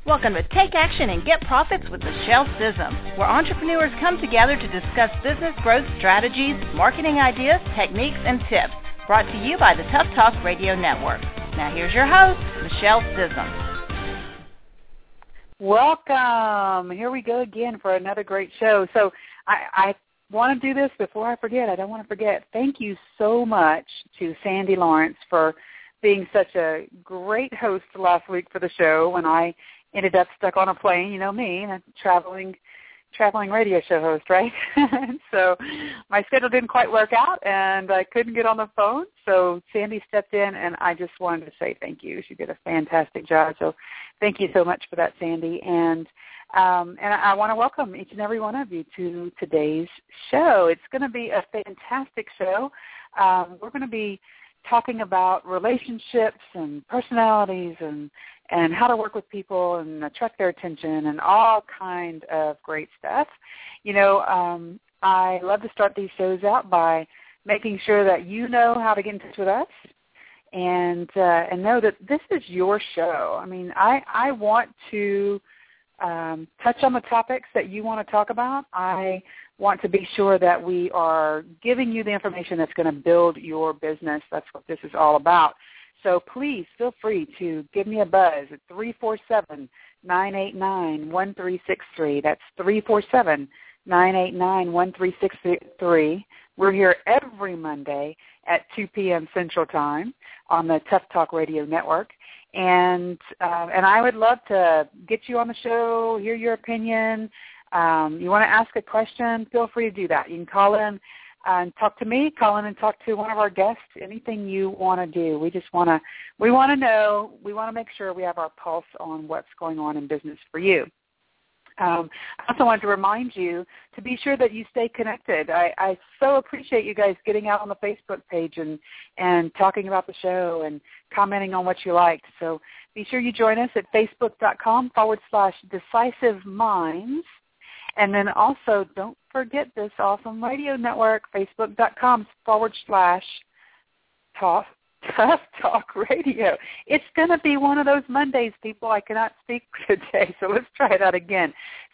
Welcome to Take Action and Get Profits with Michelle Sissom, where entrepreneurs come together to discuss business growth strategies, marketing ideas, techniques, and tips. Brought to you by the Tough Talk Radio Network. Now here's your host, Michelle Sissom. Welcome. Here we go again for another great show. So I want to do this before I forget. I don't want to forget. Thank you so much to Sandy Lawrence for being such a great host last week for the show when I ended up stuck on a plane, you know me, a traveling radio show host, right? So my schedule didn't quite work out, and I couldn't get on the phone. So Sandy stepped in, and I just wanted to say thank you. She did a fantastic job. So thank you so much for that, Sandy. And I want to welcome each and every one of you to today's show. It's going to be a fantastic show. We're going to be talking about relationships and personalities and how to work with people and attract their attention and all kind of great stuff. You know, I love to start these shows out by making sure that you know how to get in touch with us and know that this is your show. I mean, I want to touch on the topics that you want to talk about. I want to be sure that we are giving you the information that's going to build your business. That's what this is all about. So please feel free to give me a buzz at 347-989-1363. That's 347-989-1363. We're here every Monday at 2 p.m. Central Time on the Tough Talk Radio Network. And I would love to get you on the show, hear your opinion. You want to ask a question, feel free to do that. You can call in and talk to me, call in and talk to one of our guests, anything you want to do. We want to know, we want to make sure we have our pulse on what's going on in business for you. I also wanted to remind you to be sure that you stay connected. I so appreciate you guys getting out on the Facebook page and talking about the show and commenting on what you liked. So be sure you join us at facebook.com/Decisive Minds. And then also don't forget this awesome radio network, facebook.com/Tough Talk Radio. It's going to be one of those Mondays, people. I cannot speak today, so let's try it out again.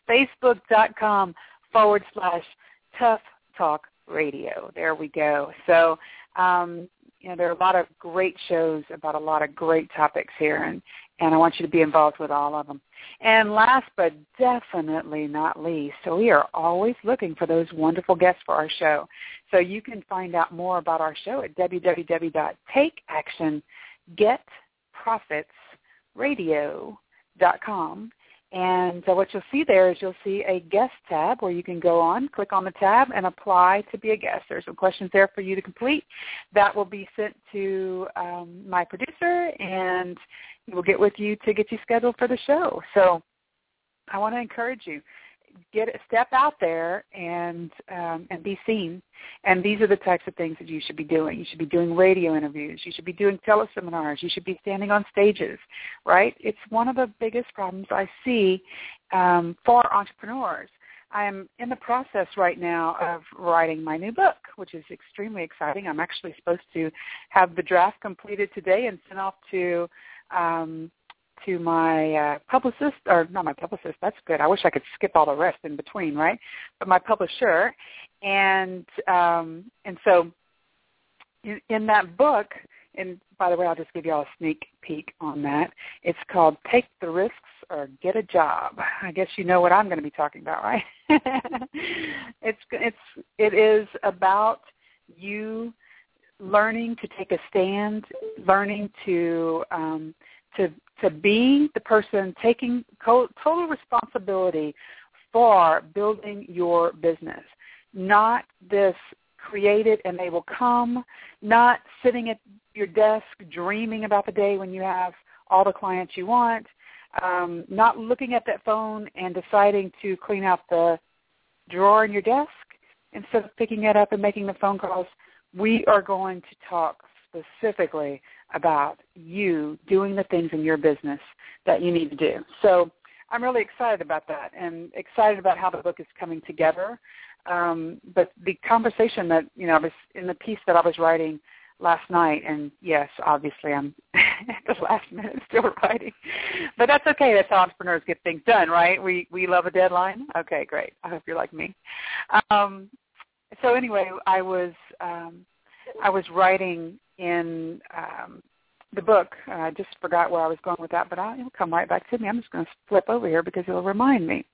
Facebook.com/Tough Talk Radio. There we go. So, there are a lot of great shows about a lot of great topics here, and I want you to be involved with all of them. And last but definitely not least, so we are always looking for those wonderful guests for our show. So you can find out more about our show at www.takeactiongetprofitsradio.com. And so what you'll see there is you'll see a guest tab where you can go on, click on the tab, and apply to be a guest. There's some questions there for you to complete. That will be sent to my producer, and we'll get with you to get you scheduled for the show. So I want to encourage you. Step out there and be seen. And these are the types of things that you should be doing. You should be doing radio interviews. You should be doing teleseminars. You should be standing on stages, right? It's one of the biggest problems I see for entrepreneurs. I am in the process right now of writing my new book, which is extremely exciting. I'm actually supposed to have the draft completed today and sent off to my publicist, or not my publicist, that's good. I wish I could skip all the rest in between, right? But my publisher. And so in that book, and by the way, I'll just give you all a sneak peek on that. It's called Take the Risks or Get a Job. I guess you know what I'm going to be talking about, right? It is about you learning to take a stand, learning to be the person taking total responsibility for building your business, not this create it and they will come, not sitting at your desk dreaming about the day when you have all the clients you want, not looking at that phone and deciding to clean out the drawer in your desk instead of picking it up and making the phone calls. We are going to talk specifically about you doing the things in your business that you need to do. So I'm really excited about that and excited about how the book is coming together. But the conversation that, was in the piece that I was writing last night, and yes, obviously I'm at the last minute, still writing. But that's okay. That's how entrepreneurs get things done, right? We love a deadline. Okay, great. I hope you're like me. So anyway, I was writing in the book. I just forgot where I was going with that, but it'll come right back to me. I'm just going to flip over here because it'll remind me.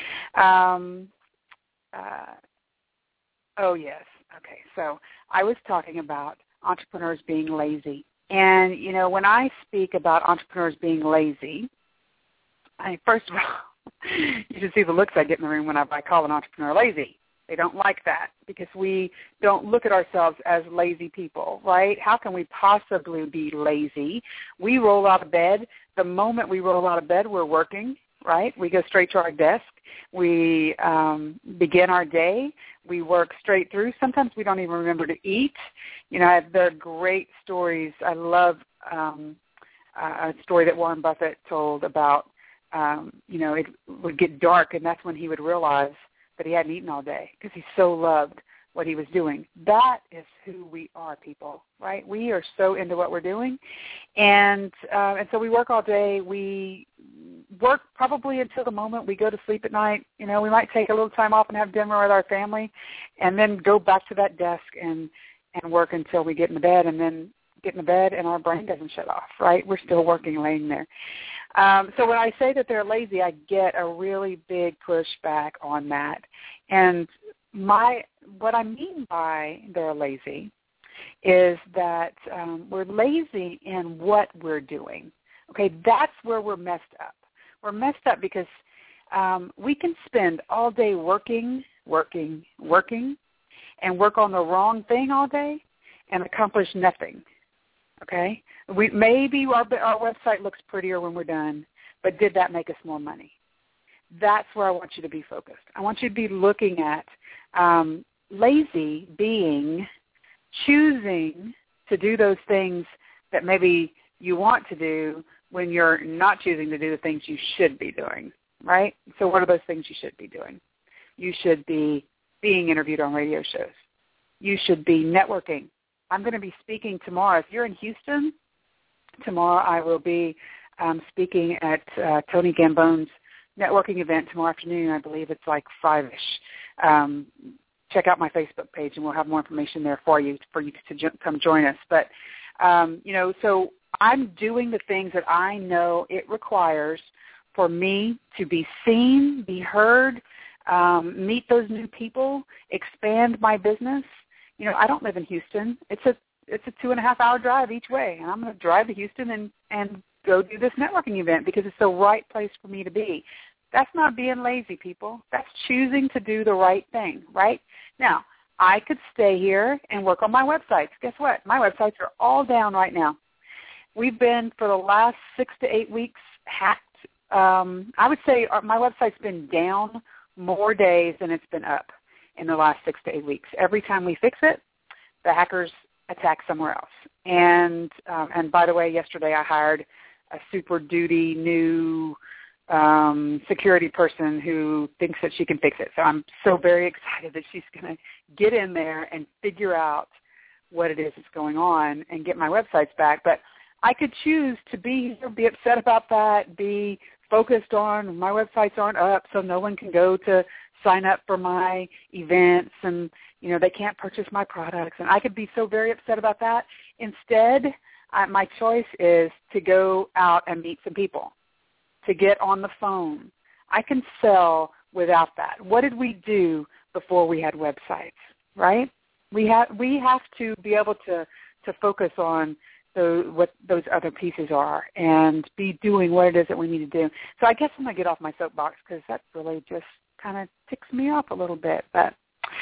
Oh, yes. Okay, so I was talking about entrepreneurs being lazy. And, you know, when I speak about entrepreneurs being lazy, first of all, you should see the looks I get in the room when I call an entrepreneur lazy. They don't like that because we don't look at ourselves as lazy people, right? How can we possibly be lazy? We roll out of bed. The moment we roll out of bed, we're working, right? We go straight to our desk. We begin our day. We work straight through. Sometimes we don't even remember to eat. You know, there are great stories. I love a story that Warren Buffett told about, you know, it would get dark, and that's when he would realize that he hadn't eaten all day because he so loved what he was doing. That is who we are, people, right? We are so into what we're doing. And so we work all day. We work probably until the moment we go to sleep at night. You know, we might take a little time off and have dinner with our family and then go back to that desk and work until we get in the bed, and then get in the bed and our brain doesn't shut off, right? We're still working, laying there. So when I say that they're lazy, I get a really big pushback on that. And what I mean by they're lazy is that we're lazy in what we're doing. Okay, that's where we're messed up. We're messed up because we can spend all day working, and work on the wrong thing all day and accomplish nothing. Okay? Maybe our website looks prettier when we're done, but did that make us more money? That's where I want you to be focused. I want you to be looking at lazy being choosing to do those things that maybe you want to do when you're not choosing to do the things you should be doing, right? So what are those things you should be doing? You should be being interviewed on radio shows. You should be networking. I'm going to be speaking tomorrow. If you're in Houston, tomorrow I will be speaking at Tony Gambone's networking event tomorrow afternoon. I believe it's like 5-ish. Check out my Facebook page, and we'll have more information there for you to come join us. But, you know, so I'm doing the things that I know it requires for me to be seen, be heard, meet those new people, expand my business. You know, I don't live in Houston. It's a 2.5-hour drive each way, and I'm going to drive to Houston and go do this networking event because it's the right place for me to be. That's not being lazy, people. That's choosing to do the right thing, right? Now, I could stay here and work on my websites. Guess what? My websites are all down right now. We've been, for the last 6 to 8 weeks, hacked. I would say my website's been down more days than it's been up in the last 6 to 8 weeks. Every time we fix it, the hackers attack somewhere else. And by the way, yesterday I hired a super duty new security person who thinks that she can fix it. So I'm so very excited that she's going to get in there and figure out what it is that's going on and get my websites back. But I could choose to be upset about that, be focused on my websites aren't up, so no one can go to sign up for my events, and you know they can't purchase my products, and I could be so very upset about that. Instead, my choice is to go out and meet some people, to get on the phone. I can sell without that. What did we do before we had websites, right? We have to be able to focus on what those other pieces are and be doing what it is that we need to do. So I guess I'm going to get off my soapbox because that really just kind of ticks me off a little bit. But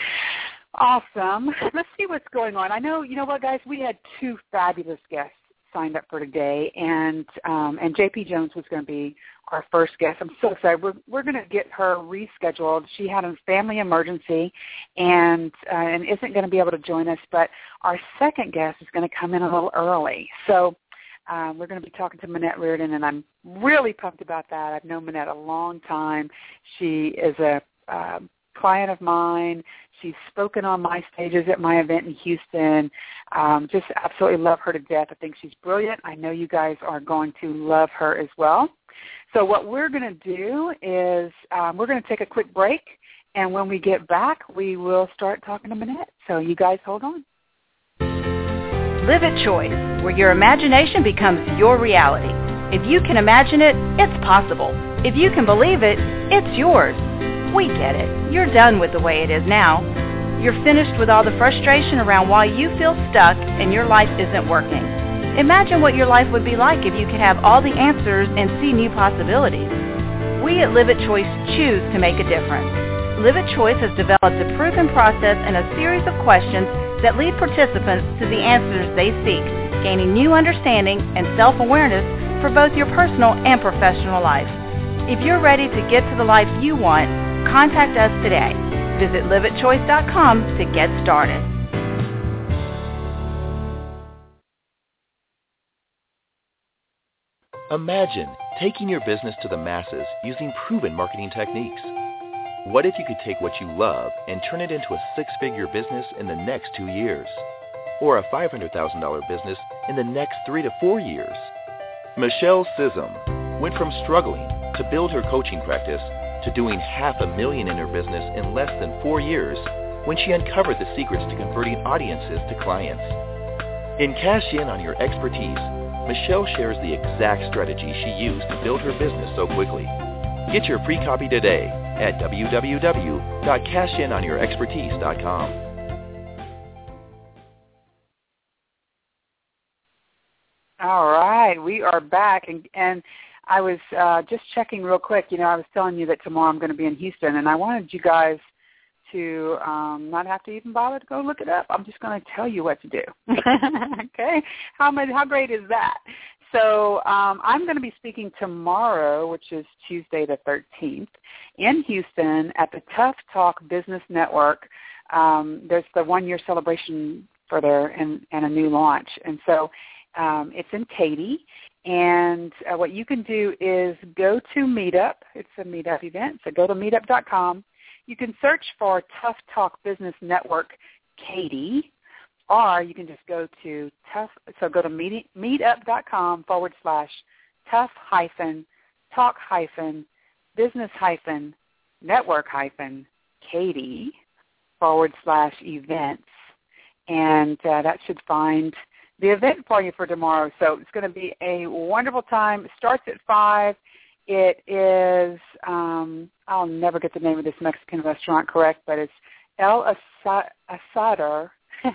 awesome. Let's see what's going on. I know, you know what, guys, we had 2 fabulous guests signed up for today, and JP Jones was going to be our first guest. I'm so excited. We're going to get her rescheduled. She had a family emergency and isn't going to be able to join us, but our second guest is going to come in a little early. So we're going to be talking to Minette Reardon, and I'm really pumped about that. I've known Minette a long time. She is a client of mine. She's spoken on my stages at my event in Houston. Just absolutely love her to death. I think she's brilliant. I know you guys are going to love her as well. So what we're going to do is we're going to take a quick break, and when we get back, we will start talking to Manette. So you guys hold on. Live at Choice, where your imagination becomes your reality. If you can imagine it, it's possible. If you can believe it, it's yours. We get it. You're done with the way it is now. You're finished with all the frustration around why you feel stuck and your life isn't working. Imagine what your life would be like if you could have all the answers and see new possibilities. We at Live at Choice choose to make a difference. Live at Choice has developed a proven process and a series of questions that lead participants to the answers they seek, gaining new understanding and self-awareness for both your personal and professional life. If you're ready to get to the life you want, contact us today. Visit liveatchoice.com to get started. Imagine taking your business to the masses using proven marketing techniques. What if you could take what you love and turn it into a six-figure business in the next 2 years? Or a $500,000 business in the next 3 to 4 years? Michelle Sissom went from struggling to build her coaching practice to doing $500,000 in her business in less than 4 years when she uncovered the secrets to converting audiences to clients. In Cash In on Your Expertise, Michelle shares the exact strategy she used to build her business so quickly. Get your free copy today at www.cashinonyourexpertise.com. All right, we are back, and I was just checking real quick. You know, I was telling you that tomorrow I'm going to be in Houston, and I wanted you guys to not have to even bother to go look it up. I'm just going to tell you what to do. Okay? How great is that? So I'm going to be speaking tomorrow, which is Tuesday the 13th, in Houston at the Tough Talk Business Network. There's the one-year celebration for there and a new launch. And so it's in Katy. And what you can do is go to Meetup. It's a Meetup event, so go to meetup.com. You can search for Tough Talk Business Network Katy, or you can just go to meetup.com/tough-talk-business-Katy/events, and that should find the event for you for tomorrow. So it's going to be a wonderful time. It starts at 5. It is, I'll never get the name of this Mexican restaurant correct, but it's El Asador,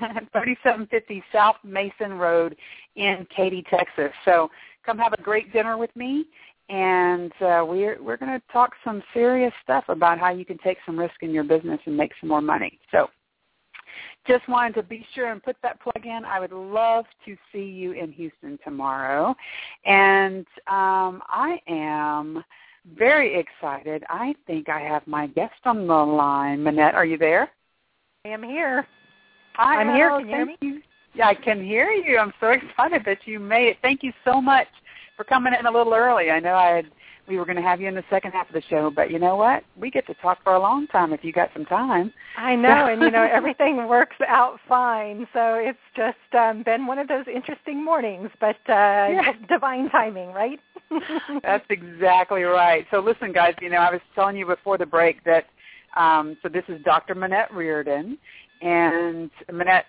3750 South Mason Road in Katy, Texas. So come have a great dinner with me, and we're going to talk some serious stuff about how you can take some risk in your business and make some more money. So just wanted to be sure and put that plug in. I would love to see you in Houston tomorrow. And I am very excited. I think I have my guest on the line. Manette, are you there? I am here. I'm here. Can you hear me? Yeah, I can hear you. I'm so excited that you made it. Thank you so much for coming in a little early. I know we were going to have you in the second half of the show, but you know what? We get to talk for a long time if you got some time. I know, and everything works out fine. So it's just been one of those interesting mornings, but divine timing, right? That's exactly right. So listen, guys, I was telling you before the break that so this is Dr. Manette Reardon, and Manette,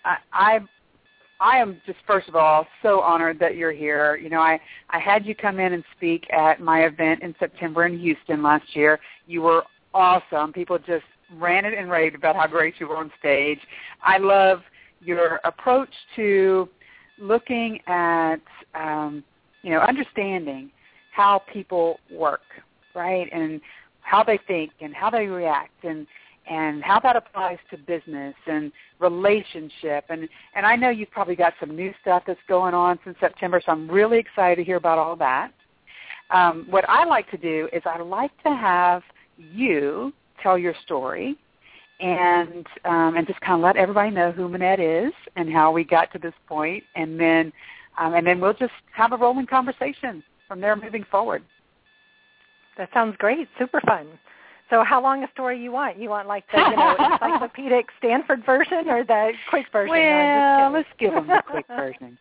I am just, first of all, so honored that you're here. I had you come in and speak at my event in September in Houston last year. You were awesome. People just ranted and raved about how great you were on stage. I love your approach to looking at, understanding how people work, right, and how they think and how they react and how that applies to business and relationship. And I know you've probably got some new stuff that's going on since September, so I'm really excited to hear about all that. What I like to do is I like to have you tell your story and just kind of let everybody know who Manette is and how we got to this point, and then we'll just have a rolling conversation from there moving forward. That sounds great. Super fun. So how long a story you want? You want like the encyclopedic Stanford version or the quick version? Well, let's give them the quick version.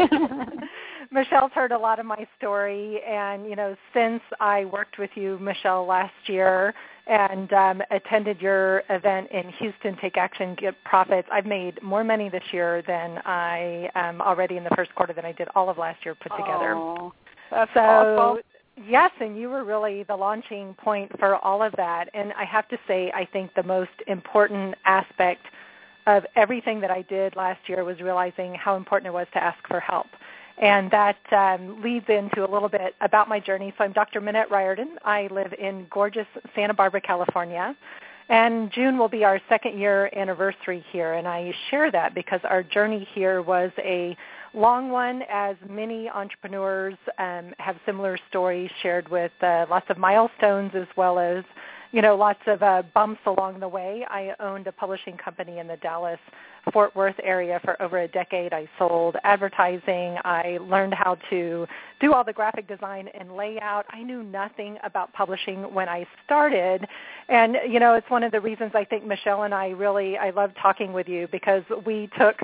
Michelle's heard a lot of my story, and since I worked with you, Michelle, last year and attended your event in Houston, Take Action, Get Profits, I've made more money this year than I already in the first quarter than I did all of last year put together. Oh, that's awesome. Yes, and you were really the launching point for all of that. And I have to say, I think the most important aspect of everything that I did last year was realizing how important it was to ask for help. And that leads into a little bit about my journey. So I'm Dr. Minette Riordan. I live in gorgeous Santa Barbara, California. And June will be our second year anniversary here. And I share that because our journey here was a long one, as many entrepreneurs have similar stories shared with lots of milestones as well as, lots of bumps along the way. I owned a publishing company in the Dallas-Fort Worth area for over a decade. I sold advertising. I learned how to do all the graphic design and layout. I knew nothing about publishing when I started. And, it's one of the reasons I think Michelle and I love talking with you, because we took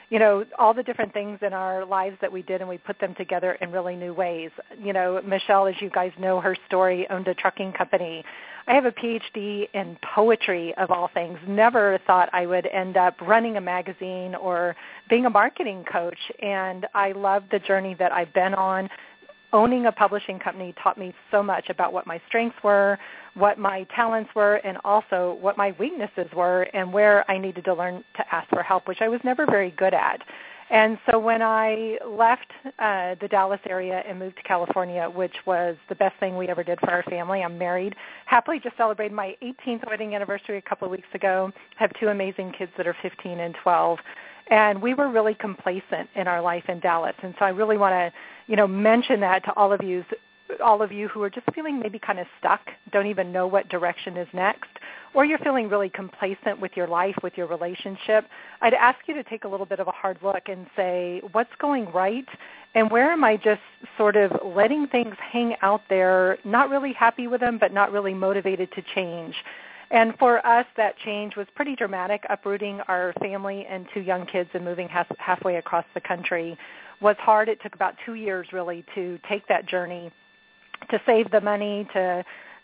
all the different things in our lives that we did, and we put them together in really new ways. Michelle, as you guys know her story, owned a trucking company. I have a PhD in poetry, of all things. Never thought I would end up running a magazine or being a marketing coach, and I love the journey that I've been on. Owning a publishing company taught me so much about what my strengths were, what my talents were, and also what my weaknesses were, and where I needed to learn to ask for help, which I was never very good at. And so when I left the Dallas area and moved to California, which was the best thing we ever did for our family, I'm married, happily just celebrated my 18th wedding anniversary a couple of weeks ago, have two amazing kids that are 15 and 12. And we were really complacent in our life in Dallas. And so I really want to, mention that to all of you who are just feeling maybe kind of stuck, don't even know what direction is next, or you're feeling really complacent with your life, with your relationship. I'd ask you to take a little bit of a hard look and say, what's going right, and where am I just sort of letting things hang out there, not really happy with them, but not really motivated to change. And for us, that change was pretty dramatic. Uprooting our family and two young kids and moving halfway across the country was hard. It took about 2 years, really, to take that journey, to save the money, to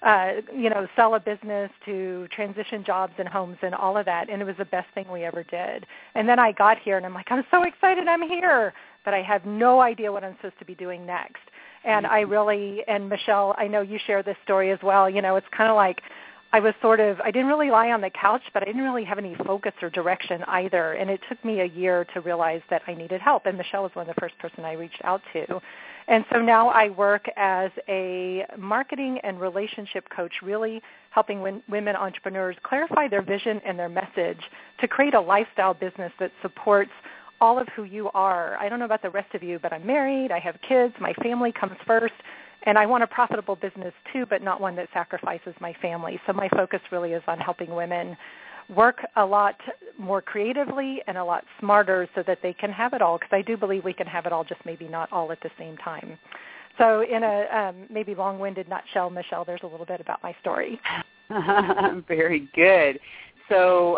sell a business, to transition jobs and homes and all of that. And it was the best thing we ever did. And then I got here, and I'm like, I'm so excited I'm here, but I have no idea what I'm supposed to be doing next. And and Michelle, I know you share this story as well. It's kind of like, I didn't really lie on the couch, but I didn't really have any focus or direction either. And it took me a year to realize that I needed help. And Michelle was one of the first person I reached out to. And so now I work as a marketing and relationship coach, really helping women entrepreneurs clarify their vision and their message to create a lifestyle business that supports all of who you are. I don't know about the rest of you, but I'm married. I have kids. My family comes first. And I want a profitable business too, but not one that sacrifices my family. So my focus really is on helping women work a lot more creatively and a lot smarter so that they can have it all, because I do believe we can have it all, just maybe not all at the same time. So in a maybe long-winded nutshell, Michelle, there's a little bit about my story. Very good. So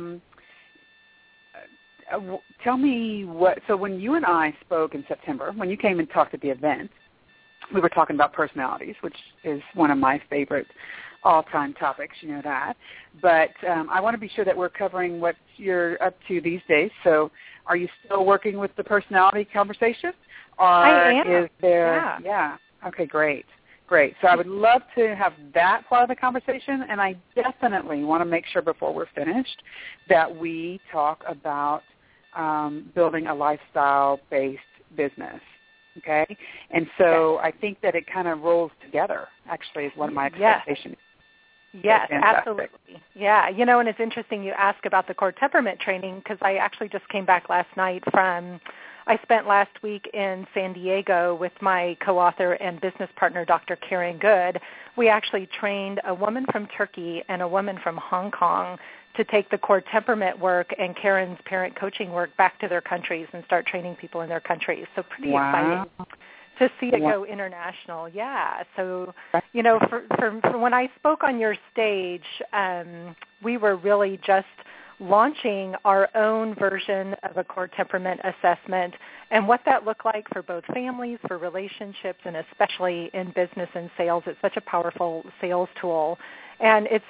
tell me so when you and I spoke in September, when you came and talked at the event, we were talking about personalities, which is one of my favorite all-time topics, you know that. But I want to be sure that we're covering what you're up to these days. So are you still working with the personality conversation? Or I am. Is there, yeah. Okay, great. So I would love to have that part of the conversation, and I definitely want to make sure before we're finished that we talk about building a lifestyle-based business. Okay, and so I think that it kind of rolls together, actually, is one of my expectations. Yes, absolutely. Yeah, and it's interesting you ask about the core temperament training, because I actually just came back last night I spent last week in San Diego with my co-author and business partner, Dr. Karen Good. We actually trained a woman from Turkey and a woman from Hong Kong to take the core temperament work and Karen's parent coaching work back to their countries and start training people in their countries. So pretty exciting. to see it go international. Yeah. So, you know, for when I spoke on your stage, we were really just launching our own version of a core temperament assessment and what that looked like for both families, for relationships, and especially in business and sales. It's such a powerful sales tool. And it's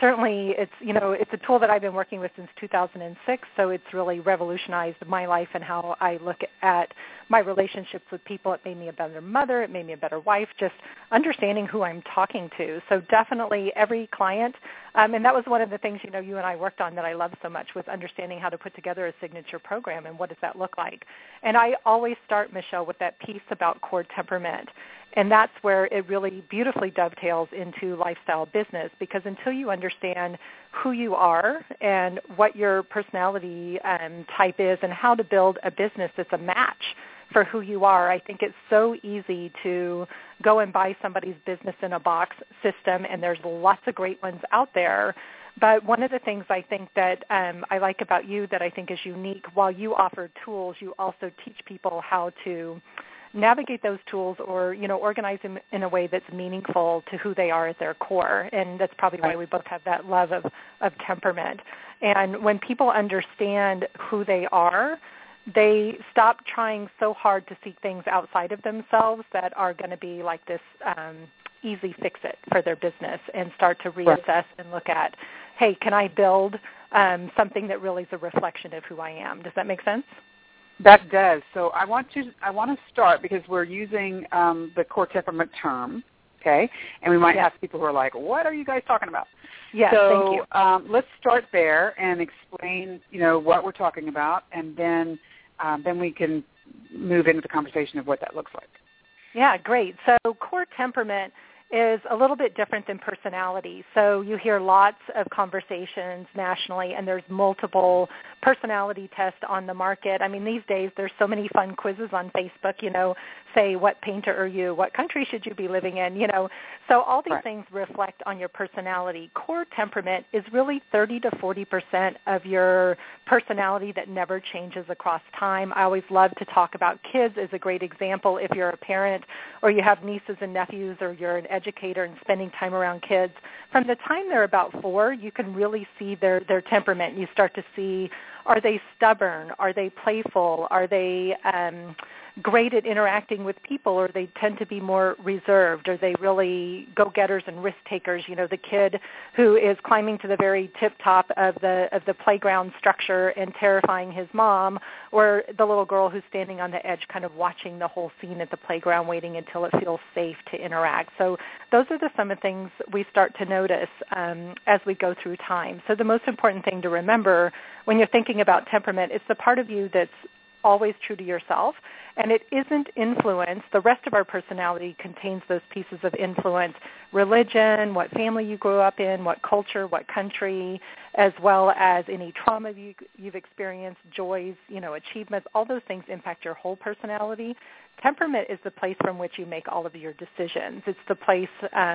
a tool that I've been working with since 2006, so it's really revolutionized my life and how I look at my relationships with people. It made me a better mother. It made me a better wife, just understanding who I'm talking to. So definitely every client, and that was one of the things, you know, you and I worked on that I love so much, was understanding how to put together a signature program and what does that look like. And I always start, Michelle, with that piece about core temperament. And that's where it really beautifully dovetails into lifestyle business, because until you understand who you are and what your personality type is and how to build a business that's a match for who you are, I think it's so easy to go and buy somebody's business in a box system, and there's lots of great ones out there. But one of the things I think that I like about you that I think is unique, while you offer tools, you also teach people how to navigate those tools, or, you know, organize them in a way that's meaningful to who they are at their core. And that's probably why we both have that love of temperament. And when people understand who they are, they stop trying so hard to seek things outside of themselves that are going to be like this easy fix-it for their business, and start to reassess and look at, hey, can I build something that really is a reflection of who I am? Does that make sense? That does. So I want to start, because we're using the core temperament term, okay? And we might have people who are like, what are you guys talking about? Yeah, so, thank you. Let's start there and explain, you know, what we're talking about, and then we can move into the conversation of what that looks like. Yeah, great. So core temperament is a little bit different than personality. So you hear lots of conversations nationally, and there's multiple personality tests on the market. I mean, these days there's so many fun quizzes on Facebook, you know, say, what painter are you? What country should you be living in? You know, so all these things reflect on your personality. Core temperament is really 30 to 40% of your personality that never changes across time. I always love to talk about kids as a great example. If you're a parent or you have nieces and nephews, or you're an educator and spending time around kids, from the time they're about 4, you can really see their temperament. You start to see, are they stubborn? Are they playful? Are they great at interacting with people, or they tend to be more reserved? Are they really go-getters and risk-takers? You know, the kid who is climbing to the very tip-top of the playground structure and terrifying his mom, or the little girl who's standing on the edge kind of watching the whole scene at the playground, waiting until it feels safe to interact. So those are some of the things we start to notice as we go through time. So the most important thing to remember when you're thinking about temperament is the part of you that's always true to yourself, and it isn't influence. The rest of our personality contains those pieces of influence: religion, what family you grew up in, what culture, what country, as well as any trauma you've experienced, joys, you know, achievements. All those things impact your whole personality. Temperament is the place from which you make all of your decisions. It's the place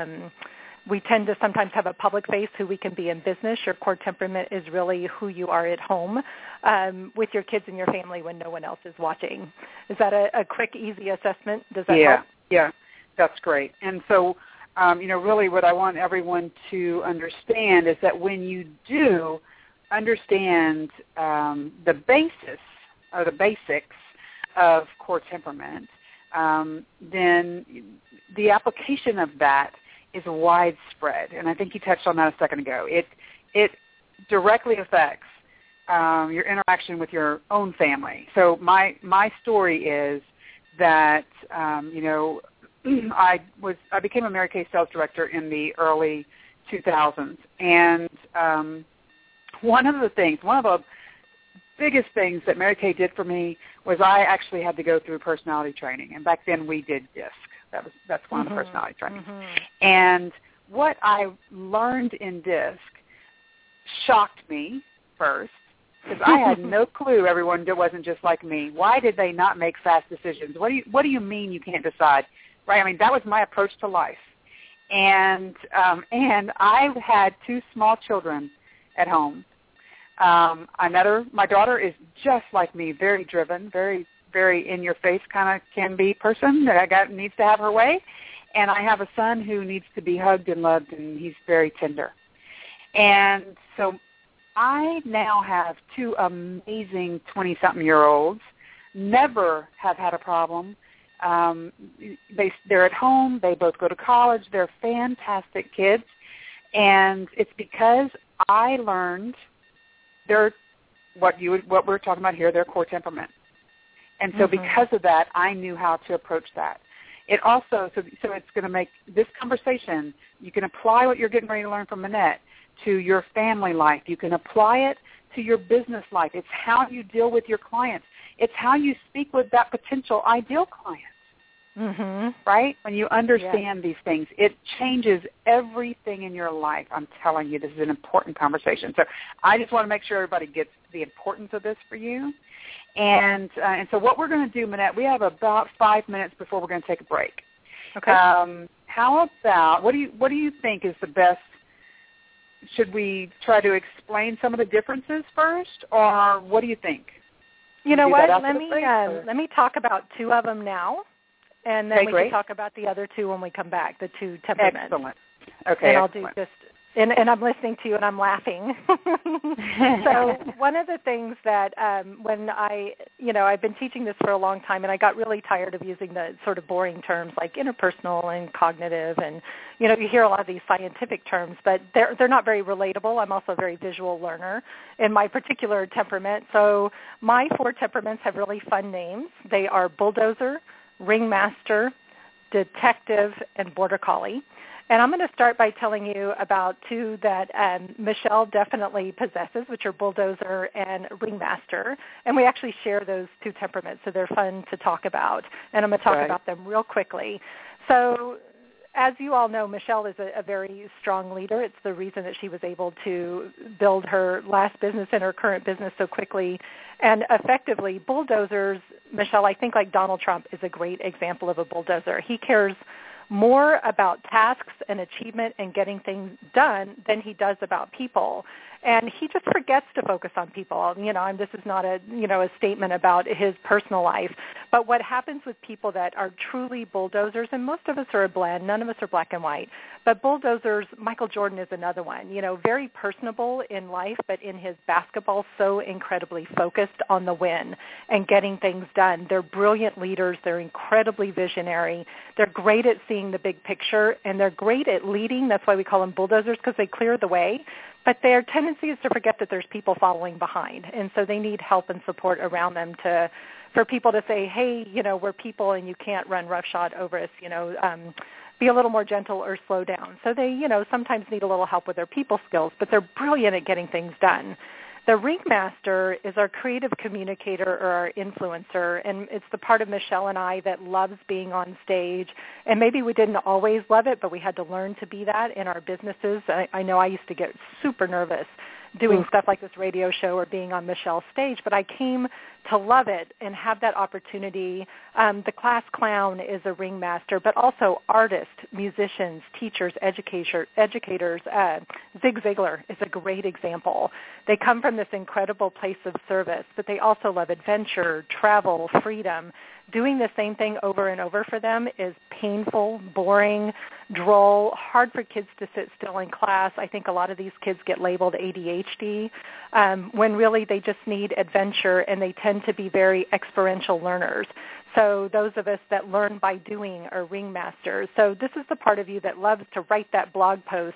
we tend to sometimes have a public face who we can be in business. Your core temperament is really who you are at home with your kids and your family when no one else is watching. Is that a quick, easy assessment? Does that help? Yeah, that's great. And so, you know, really what I want everyone to understand is that when you do understand the basis or the basics of core temperament, then the application of that is widespread, and I think you touched on that a second ago. It directly affects your interaction with your own family. So my story is that you know, I became a Mary Kay sales director in the early 2000s, and one of the biggest things that Mary Kay did for me was I actually had to go through personality training, and back then we did DISC. That's one of the personality trainings. And what I learned in DISC shocked me first, because I had no clue everyone wasn't just like me. Why did they not make fast decisions? What do you mean you can't decide? Right? I mean, that was my approach to life. And I had 2 small children at home. I met her. My daughter is just like me, very driven, very very in-your-face kind of can-be person that needs to have her way. And I have a son who needs to be hugged and loved, and he's very tender. And so I now have 2 amazing 20-something-year-olds, never have had a problem. They're at home. They both go to college. They're fantastic kids. And it's because I learned what we're talking about here, their core temperament. And so because of that, I knew how to approach that. It also, so it's going to make this conversation, you can apply what you're getting ready to learn from Minette to your family life. You can apply it to your business life. It's how you deal with your clients. It's how you speak with that potential ideal client, right? When you understand these things, it changes everything in your life. I'm telling you, this is an important conversation. So I just want to make sure everybody gets the importance of this for you. And so what we're going to do, Minette, we have about 5 minutes before we're going to take a break. Okay. How about, what do you think is the best? Should we try to explain some of the differences first, or what do you think? You know what? Let me talk about 2 of them now, and then we can talk about the other 2 when we come back, the 2 temperaments. Excellent. Okay. And I'll do just, and I'm listening to you and I'm laughing. So one of the things that when I've been teaching this for a long time, and I got really tired of using the sort of boring terms like interpersonal and cognitive, and you hear a lot of these scientific terms, but they're not very relatable. I'm also a very visual learner in my particular temperament. So my 4 temperaments have really fun names. They are bulldozer, ringmaster, detective, and border collie. And I'm going to start by telling you about 2 that Michelle definitely possesses, which are bulldozer and ringmaster. And we actually share those 2 temperaments, so they're fun to talk about. And I'm going to talk about them real quickly. So as you all know, Michelle is a very strong leader. It's the reason that she was able to build her last business and her current business so quickly and effectively. Bulldozers, Michelle, I think like Donald Trump is a great example of a bulldozer. He cares more about tasks and achievement and getting things done than he does about people. And he just forgets to focus on people. This is not a statement about his personal life. But what happens with people that are truly bulldozers, and most of us are a blend, none of us are black and white, but bulldozers, Michael Jordan is another one, very personable in life, but in his basketball, so incredibly focused on the win and getting things done. They're brilliant leaders. They're incredibly visionary. They're great at seeing the big picture, and they're great at leading. That's why we call them bulldozers, because they clear the way. But their tendency is to forget that there's people following behind, and so they need help and support around them for people to say, hey, we're people and you can't run roughshod over us, be a little more gentle or slow down. So they, sometimes need a little help with their people skills, but they're brilliant at getting things done. The ringmaster is our creative communicator or our influencer, and it's the part of Michelle and I that loves being on stage. And maybe we didn't always love it, but we had to learn to be that in our businesses. I know I used to get super nervous doing stuff like this radio show or being on Michelle's stage, but I came to love it and have that opportunity. The class clown is a ringmaster, but also artists, musicians, teachers, educators. Zig Ziglar is a great example. They come from this incredible place of service, but they also love adventure, travel, freedom. Doing the same thing over and over for them is painful, boring, droll, hard for kids to sit still in class. I think a lot of these kids get labeled ADHD when really they just need adventure, and they tend to be very experiential learners. So those of us that learn by doing are ringmasters. So this is the part of you that loves to write that blog post.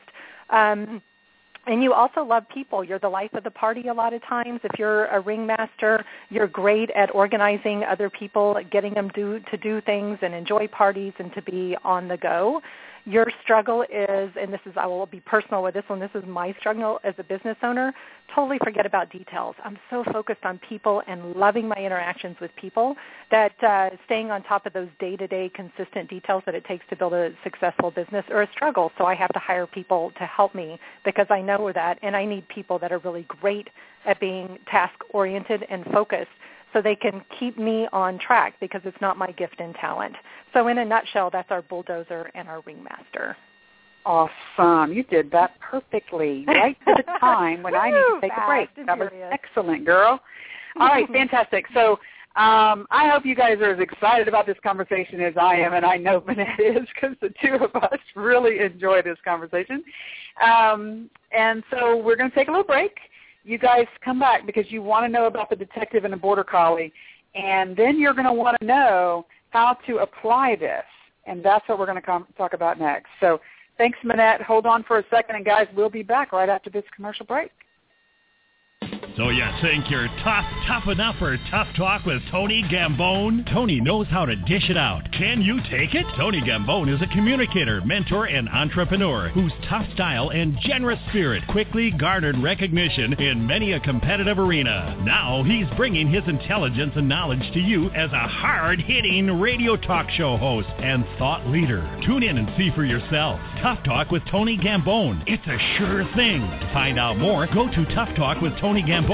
And you also love people. You're the life of the party a lot of times. If you're a ringmaster, you're great at organizing other people, getting them to do things and enjoy parties and to be on the go. Your struggle is, and I will be personal with this one, this is my struggle as a business owner, totally forget about details. I'm so focused on people and loving my interactions with people that staying on top of those day-to-day consistent details that it takes to build a successful business or a struggle. So I have to hire people to help me because I know that, and I need people that are really great at being task-oriented and focused, so they can keep me on track because it's not my gift and talent. So in a nutshell, that's our bulldozer and our ringmaster. Awesome. You did that perfectly, right to the time when I need to take a break. That was excellent, girl. All right, fantastic. So I hope you guys are as excited about this conversation as I am, and I know Manette is, because the two of us really enjoy this conversation. And so we're going to take a little break. You guys come back because you want to know about the detective and the border collie, and then you're going to want to know how to apply this, and that's what we're going to talk about next. So thanks, Manette. Hold on for a second, and guys, we'll be back right after this commercial break. So you think you're tough enough for Tough Talk with Tony Gambone? Tony knows how to dish it out. Can you take it? Tony Gambone is a communicator, mentor, and entrepreneur whose tough style and generous spirit quickly garnered recognition in many a competitive arena. Now he's bringing his intelligence and knowledge to you as a hard-hitting radio talk show host and thought leader. Tune in and see for yourself. Tough Talk with Tony Gambone. It's a sure thing. To find out more, go to toughtalkwithtonyGambone.com.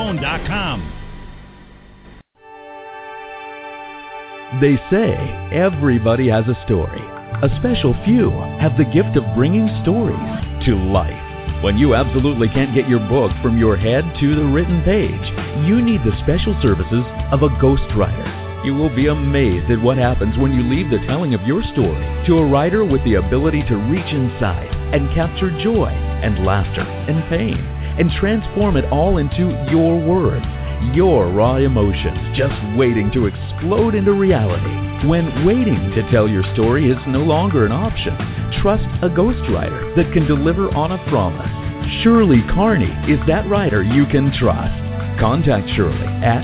They say everybody has a story. A special few have the gift of bringing stories to life. When you absolutely can't get your book from your head to the written page, you need the special services of a ghostwriter. You will be amazed at what happens when you leave the telling of your story to a writer with the ability to reach inside and capture joy and laughter and pain and transform it all into your words, your raw emotions, just waiting to explode into reality. When waiting to tell your story is no longer an option, trust a ghostwriter that can deliver on a promise. Shirley Carney is that writer you can trust. Contact Shirley at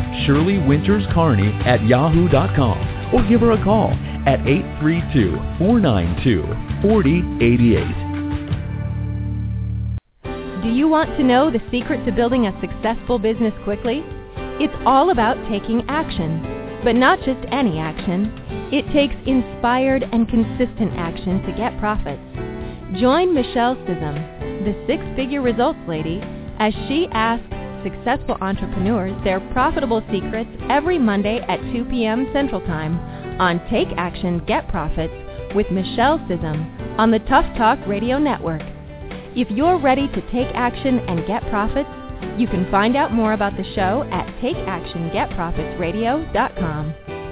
shirleywinterscarney@yahoo.com or give her a call at 832-492-4088. Do you want to know the secret to building a successful business quickly? It's all about taking action, but not just any action. It takes inspired and consistent action to get profits. Join Michelle Sissom, the six-figure results lady, as she asks successful entrepreneurs their profitable secrets every Monday at 2 p.m. Central Time on Take Action, Get Profits with Michelle Sissom on the Tough Talk Radio Network. If you're ready to take action and get profits, you can find out more about the show at takeactiongetprofitsradio.com.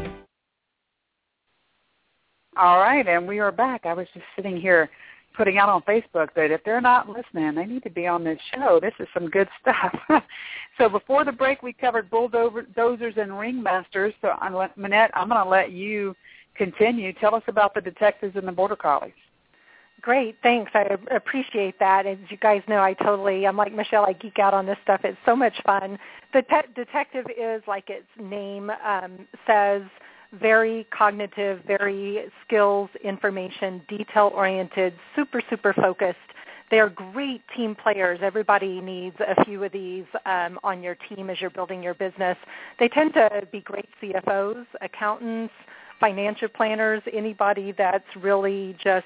All right, and we are back. I was just sitting here putting out on Facebook that if they're not listening, they need to be on this show. This is some good stuff. So before the break, we covered bulldozers and ringmasters. So, Manette, I'm going to let you continue. Tell us about the detectives and the border collies. Great, thanks. I appreciate that. As you guys know, I'm like Michelle, I geek out on this stuff. It's so much fun. The detective is, like its name says, very cognitive, very skills, information, detail-oriented, super, super focused. They're great team players. Everybody needs a few of these on your team as you're building your business. They tend to be great CFOs, accountants, financial planners, anybody that's really just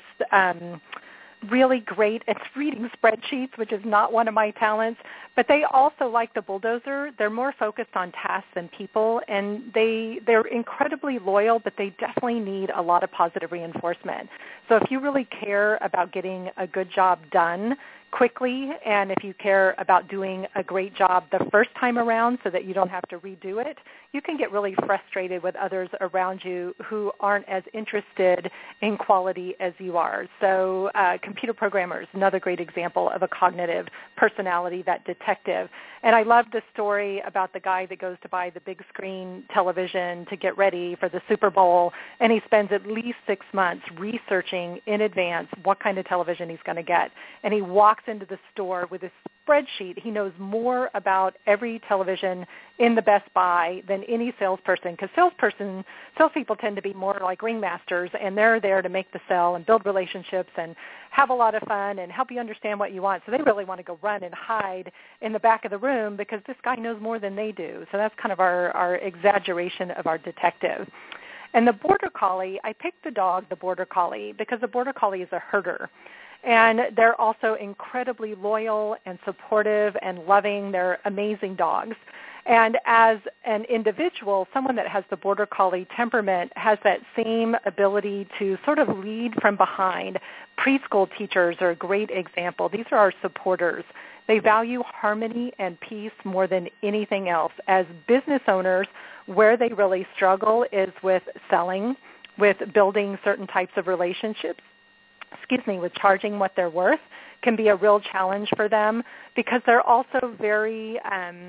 really great at reading spreadsheets, which is not one of my talents. But they also, like the bulldozer, they're more focused on tasks than people, and they're incredibly loyal, but they definitely need a lot of positive reinforcement. So if you really care about getting a good job done quickly, and if you care about doing a great job the first time around so that you don't have to redo it, you can get really frustrated with others around you who aren't as interested in quality as you are. So computer programmers, another great example of a cognitive personality, that detective. And I love the story about the guy that goes to buy the big screen television to get ready for the Super Bowl, and he spends at least 6 months researching in advance what kind of television he's going to get. And he walks into the store with a spreadsheet. He knows more about every television in the Best Buy than any salesperson, because salespeople tend to be more like ringmasters, and they're there to make the sale and build relationships and have a lot of fun and help you understand what you want. So they really want to go run and hide in the back of the room because this guy knows more than they do. So that's kind of our exaggeration of our detective. And the border collie, I picked the dog, the border collie, because the border collie is a herder. And they're also incredibly loyal and supportive and loving. They're amazing dogs. And as an individual, someone that has the Border Collie temperament has that same ability to sort of lead from behind. Preschool teachers are a great example. These are our supporters. They value harmony and peace more than anything else. As business owners, where they really struggle is with selling, with building certain types of relationships, with charging what they're worth can be a real challenge for them because they're also very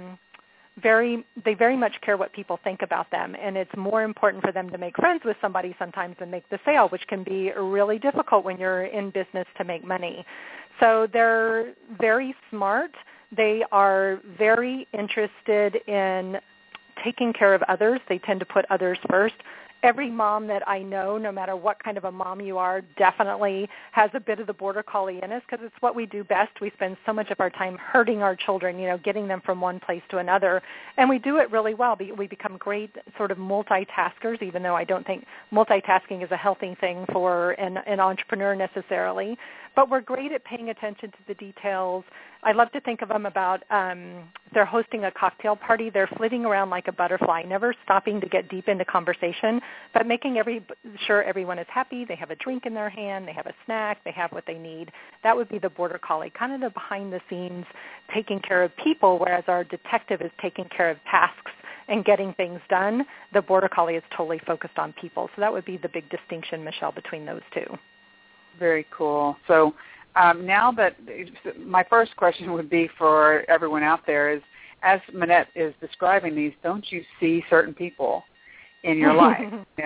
much care what people think about them, and it's more important for them to make friends with somebody sometimes than make the sale, which can be really difficult when you're in business to make money. So they're very smart. They are very interested in taking care of others. They tend to put others first. Every mom that I know, no matter what kind of a mom you are, definitely has a bit of the Border Collie in us because it's what we do best. We spend so much of our time herding our children, getting them from one place to another. And we do it really well. We become great sort of multitaskers, even though I don't think multitasking is a healthy thing for an entrepreneur necessarily. But we're great at paying attention to the details. I love to think of them about they're hosting a cocktail party. They're flitting around like a butterfly, never stopping to get deep into conversation, but making sure everyone is happy. They have a drink in their hand. They have a snack. They have what they need. That would be the Border Collie, kind of the behind-the-scenes taking care of people, whereas our detective is taking care of tasks and getting things done. The Border Collie is totally focused on people. So that would be the big distinction, Michelle, between those two. Very cool. So now that my first question would be for everyone out there is, as Manette is describing these, don't you see certain people in your life?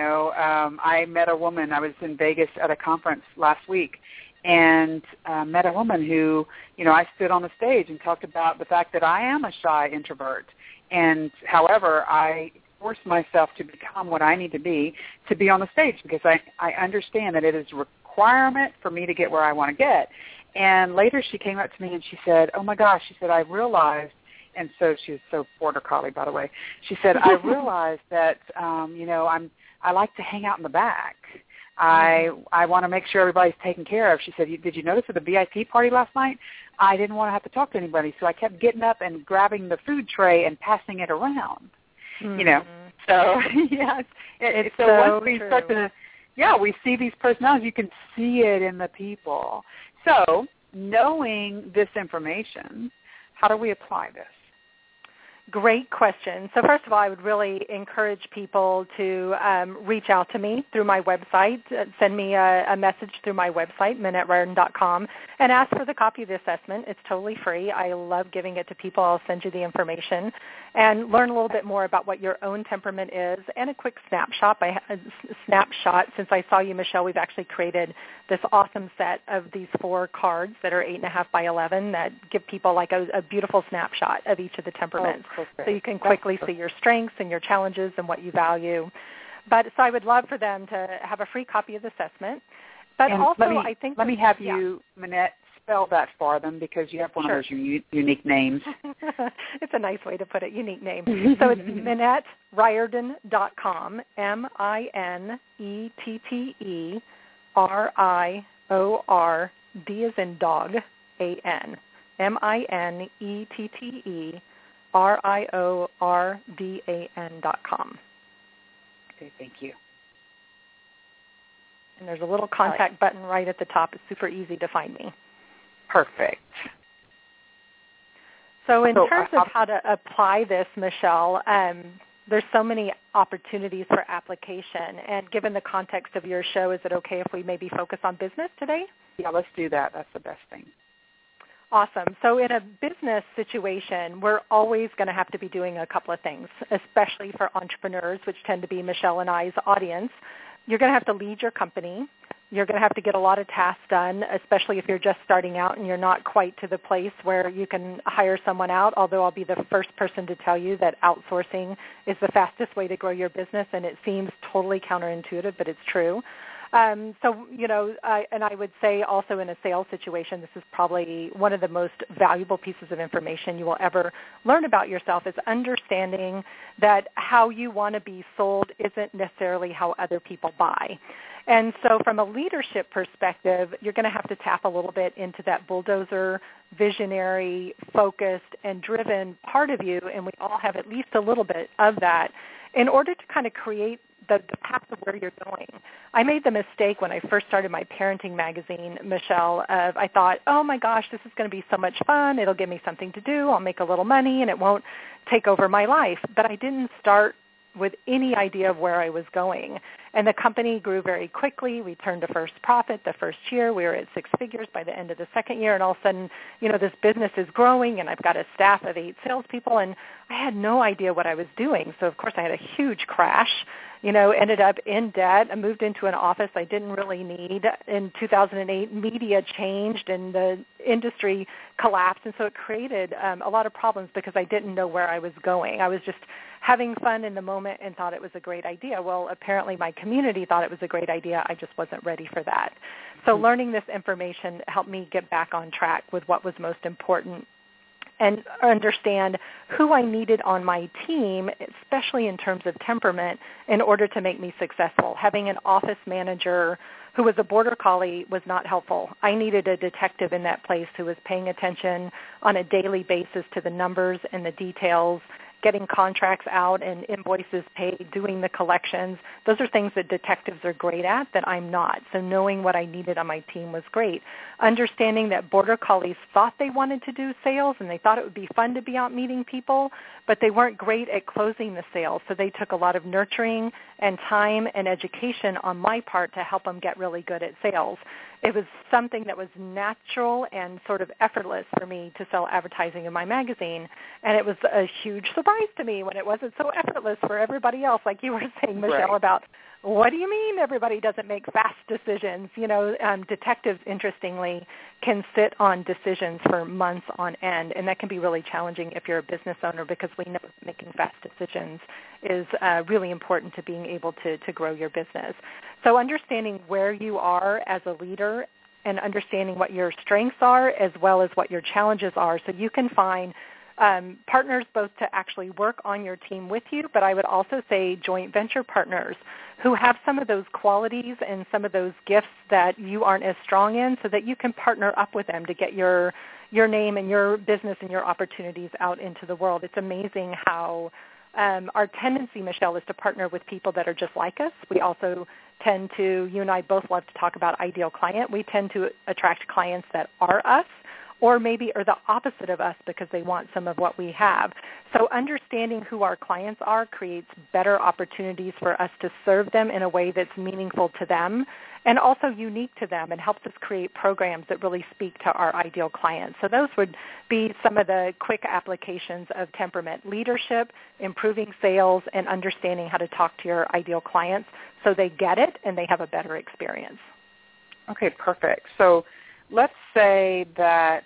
I met a woman. I was in Vegas at a conference last week and met a woman who, I stood on the stage and talked about the fact that I am a shy introvert. And however, I force myself to become what I need to be on the stage because I understand that it is requirement for me to get where I want to get. And later she came up to me and she said, oh my gosh, she said, I realized, and so she was so Border Collie, by the way, she said, I realized that, I like to hang out in the back. I want to make sure everybody's taken care of. She said, did you notice at the VIP party last night? I didn't want to have to talk to anybody, so I kept getting up and grabbing the food tray and passing it around. So yes, it's so so once we true. start to, we see these personalities. You can see it in the people. So knowing this information, how do we apply this? Great question. So first of all, I would really encourage people to reach out to me through my website, send me a message through my website, ManetteRiordan.com, and ask for the copy of the assessment. It's totally free. I love giving it to people. I'll send you the information and learn a little bit more about what your own temperament is and a quick snapshot. Since I saw you, Michelle, we've actually created this awesome set of these 4 cards that are 8.5 by 11 that give people like a beautiful snapshot of each of the temperaments. So you can quickly see your strengths and your challenges and what you value. So I would love for them to have a free copy of the assessment. But and also, I think let me have you, Manette, spell that for them because you have one of those unique names. It's a nice way to put it, unique name. So it's ManetteRiordan.com, ManetteRiordan, as in dog, A-N, ManetteRiordan.com. Okay, thank you. And there's a little contact button right at the top. It's super easy to find me. Perfect. So in terms of how to apply this, Michelle, there's so many opportunities for application. And given the context of your show, is it okay if we maybe focus on business today? Yeah, let's do that. That's the best thing. Awesome. So in a business situation, we're always going to have to be doing a couple of things, especially for entrepreneurs, which tend to be Michelle and I's audience. You're going to have to lead your company. You're going to have to get a lot of tasks done, especially if you're just starting out and you're not quite to the place where you can hire someone out, although I'll be the first person to tell you that outsourcing is the fastest way to grow your business, and it seems totally counterintuitive, but it's true. And I would say also in a sales situation, this is probably one of the most valuable pieces of information you will ever learn about yourself is understanding that how you want to be sold isn't necessarily how other people buy. And so from a leadership perspective, you're going to have to tap a little bit into that bulldozer, visionary, focused, and driven part of you, and we all have at least a little bit of that, in order to kind of create the path of where you're going. I made the mistake when I first started my parenting magazine, Michelle, of I thought, oh my gosh, this is going to be so much fun. It'll give me something to do. I'll make a little money and it won't take over my life. But I didn't start with any idea of where I was going. And the company grew very quickly. We turned to first profit the first year. We were at 6 figures by the end of the second year. And all of a sudden, this business is growing, and I've got a staff of 8 salespeople, and I had no idea what I was doing. So, of course, I had a huge crash, ended up in debt. I moved into an office I didn't really need. In 2008, media changed, and the industry collapsed. And so it created a lot of problems because I didn't know where I was going. I was just having fun in the moment and thought it was a great idea. Well, apparently my community thought it was a great idea. I just wasn't ready for that. So learning this information helped me get back on track with what was most important and understand who I needed on my team, especially in terms of temperament, in order to make me successful. Having an office manager who was a border collie was not helpful. I needed a detective in that place who was paying attention on a daily basis to the numbers and the details, getting contracts out and invoices paid, doing the collections. Those are things that detectives are great at that I'm not. So knowing what I needed on my team was great. Understanding that border collies thought they wanted to do sales and they thought it would be fun to be out meeting people, but they weren't great at closing the sales. So they took a lot of nurturing and time and education on my part to help them get really good at sales. It was something that was natural and sort of effortless for me to sell advertising in my magazine, and it was a huge surprise to me when it wasn't so effortless for everybody else, like you were saying, Michelle, right. about what do you mean everybody doesn't make fast decisions? Detectives, interestingly, can sit on decisions for months on end, and that can be really challenging if you're a business owner because we know that making fast decisions is really important to being able to grow your business. So understanding where you are as a leader and understanding what your strengths are as well as what your challenges are so you can find partners both to actually work on your team with you, but I would also say joint venture partners who have some of those qualities and some of those gifts that you aren't as strong in so that you can partner up with them to get your name and your business and your opportunities out into the world. It's amazing how our tendency, Michelle, is to partner with people that are just like us. We also tend to, you and I both love to talk about ideal client. We tend to attract clients that are us or maybe are the opposite of us because they want some of what we have. So understanding who our clients are creates better opportunities for us to serve them in a way that's meaningful to them and also unique to them and helps us create programs that really speak to our ideal clients. So those would be some of the quick applications of temperament: leadership, improving sales, and understanding how to talk to your ideal clients so they get it and they have a better experience. Okay, perfect. So let's say that,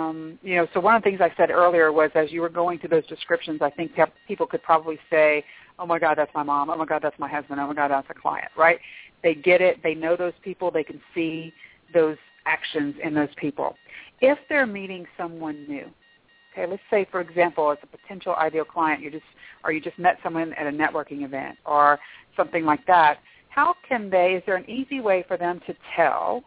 so one of the things I said earlier was as you were going through those descriptions, I think people could probably say, oh, my God, that's my mom. Oh, my God, that's my husband. Oh, my God, that's a client, right? They get it. They know those people. They can see those actions in those people. If they're meeting someone new, okay, let's say, for example, as a potential ideal client, you just met someone at a networking event or something like that, how can is there an easy way for them to tell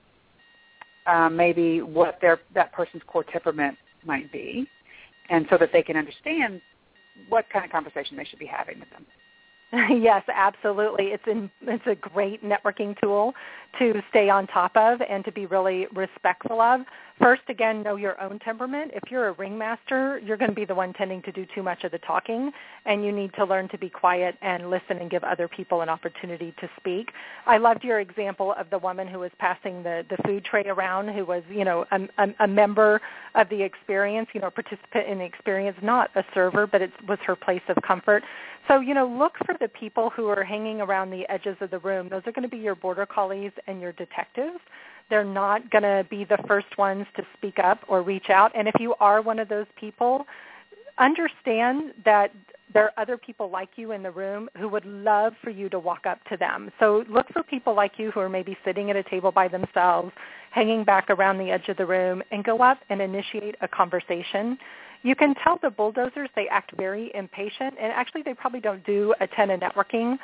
maybe what that person's core temperament might be, and so that they can understand what kind of conversation they should be having with them? Yes, absolutely. It's a great networking tool to stay on top of and to be really respectful of. First, again, know your own temperament. If you're a ringmaster, you're going to be the one tending to do too much of the talking, and you need to learn to be quiet and listen and give other people an opportunity to speak. I loved your example of the woman who was passing the food tray around, who was, a member of the experience, a participant in the experience, not a server, but it was her place of comfort. So, look for the people who are hanging around the edges of the room. Those are going to be your border collies and your detectives. They're not going to be the first ones to speak up or reach out. And if you are one of those people, understand that there are other people like you in the room who would love for you to walk up to them. So look for people like you who are maybe sitting at a table by themselves, hanging back around the edge of the room, and go up and initiate a conversation. You can tell the bulldozers they act very impatient, and actually they probably don't do a ton of networking,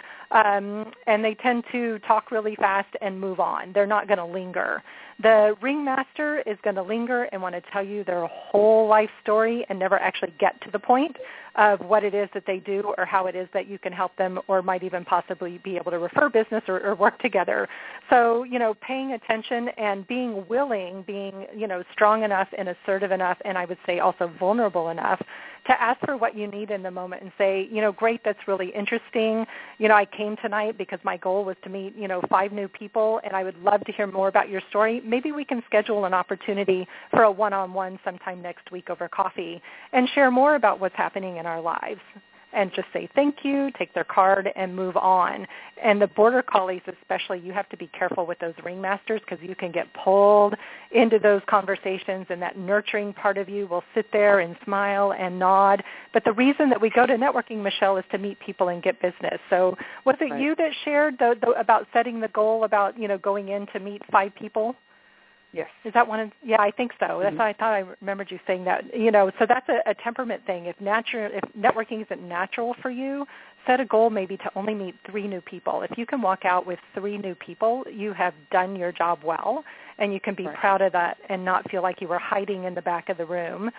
and they tend to talk really fast and move on. They're not going to linger. The ringmaster is going to linger and want to tell you their whole life story and never actually get to the point of what it is that they do or how it is that you can help them or might even possibly be able to refer business or work together. So, paying attention and being willing, being, strong enough and assertive enough, and I would say also vulnerable enough to ask for what you need in the moment and say, great, that's really interesting. I came tonight because my goal was to meet, 5 new people, and I would love to hear more about your story. Maybe we can schedule an opportunity for a one-on-one sometime next week over coffee and share more about what's happening in our lives. And just say thank you, take their card, and move on. And the Border Collies especially, you have to be careful with those ringmasters because you can get pulled into those conversations, and that nurturing part of you will sit there and smile and nod. But the reason that we go to networking, Michelle, is to meet people and get business. So was it you that shared about setting the goal about, going in to meet 5 people? Yes. Is that one? Yeah, I think so. That's I thought I remembered you saying that. So that's a temperament thing. If networking isn't natural for you, set a goal maybe to only meet 3 new people. If you can walk out with 3 new people, you have done your job well, and you can be proud of that and not feel like you were hiding in the back of the room,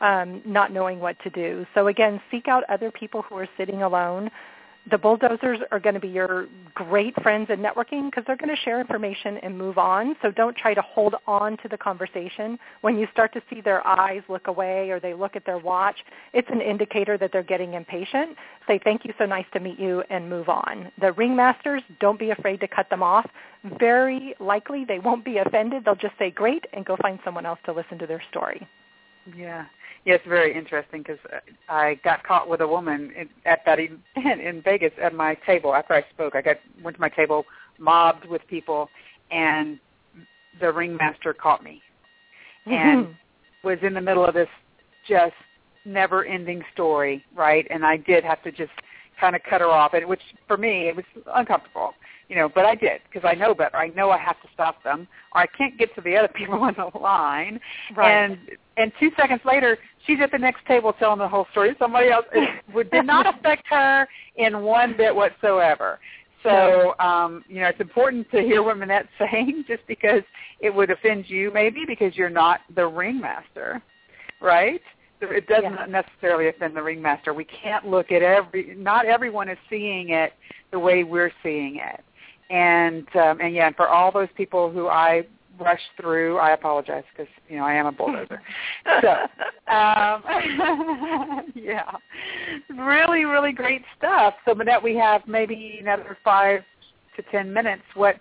not knowing what to do. So again, seek out other people who are sitting alone. The bulldozers are going to be your great friends in networking because they're going to share information and move on. So don't try to hold on to the conversation. When you start to see their eyes look away or they look at their watch, it's an indicator that they're getting impatient. Say, thank you, so nice to meet you, and move on. The ringmasters, don't be afraid to cut them off. Very likely they won't be offended. They'll just say, great, and go find someone else to listen to their story. Yeah. Yeah, it's very interesting because I got caught with a woman at that event in Vegas at my table after I spoke. Went to my table, mobbed with people, and the ringmaster caught me and was in the middle of this just never-ending story, right? And I did have to just kind of cut her off, which for me, it was uncomfortable. But I did because I know better. I know I have to stop them, or I can't get to the other people on the line. Right. And 2 seconds later, she's at the next table telling the whole story. Somebody else. It did not affect her in one bit whatsoever. So, it's important to hear what Manette's saying just because it would offend you maybe because you're not the ringmaster, right? It doesn't necessarily offend the ringmaster. We can't look at not everyone is seeing it the way we're seeing it. And for all those people who I rushed through, I apologize because, I am a bulldozer. So, really, really great stuff. So, Manette, we have maybe another 5 to 10 minutes. What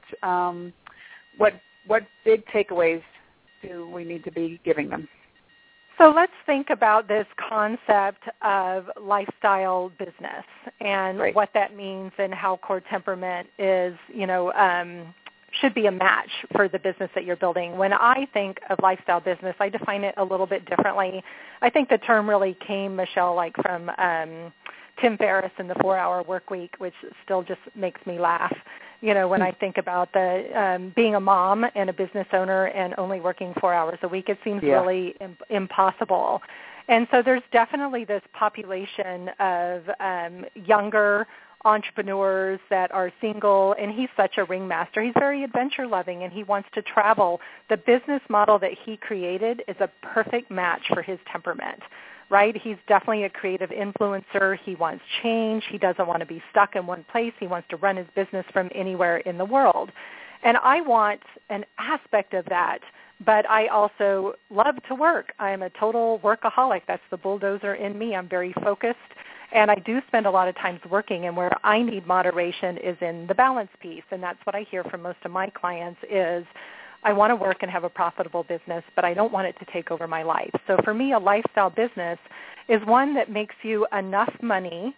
big takeaways do we need to be giving them? So let's think about this concept of lifestyle business and what that means and how Core Temperament is, should be a match for the business that you're building. When I think of lifestyle business, I define it a little bit differently. I think the term really came, Michelle, from Tim Ferriss in the 4-Hour Workweek, which still just makes me laugh. When I think about the being a mom and a business owner and only working 4 hours a week, it seems really impossible. And so there's definitely this population of younger entrepreneurs that are single, and he's such a ringmaster. He's very adventure-loving, and he wants to travel. The business model that he created is a perfect match for his temperament. Right? He's definitely a creative influencer. He wants change. He doesn't want to be stuck in one place. He wants to run his business from anywhere in the world. And I want an aspect of that, but I also love to work. I'm a total workaholic. That's the bulldozer in me. I'm very focused, and I do spend a lot of times working, and where I need moderation is in the balance piece, and that's what I hear from most of my clients is, I want to work and have a profitable business, but I don't want it to take over my life. So for me, a lifestyle business is one that makes you enough money